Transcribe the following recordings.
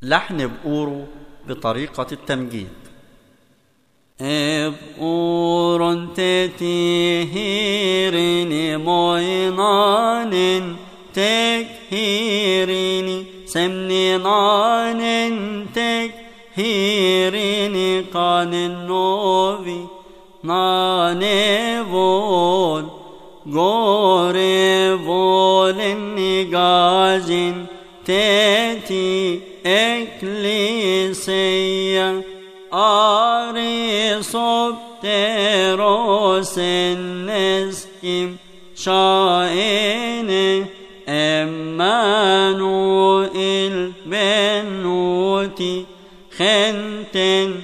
لحن بقورو بطريقة التمجيد. بقور تتهيرني موينان تكهيرني سمنان تكهيرني قان النوبي نانيفول غوريفول النجاجين تاتي اكليسيا أريصب تروس النسكم شائن أمانوئل بنوتي خنتن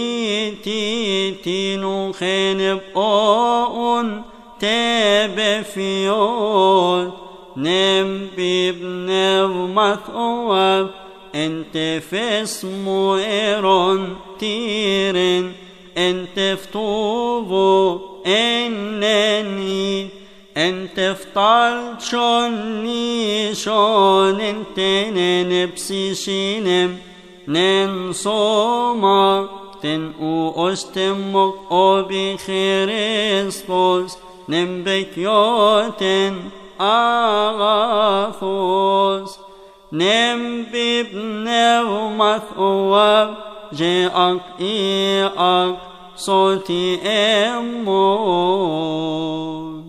ميتيتين خنب أون تبفيوت نمبي بنومث أواب انت في اسمو إيرون تيرن انت فتوبو انني انت فتال شوني شون انت ننبسي شينم ننصوما تنقو أستمك أو بخريستوس نمبكيوتن أغاثوس نمبي بنومث أواب جاءك إياك صوتي أمون.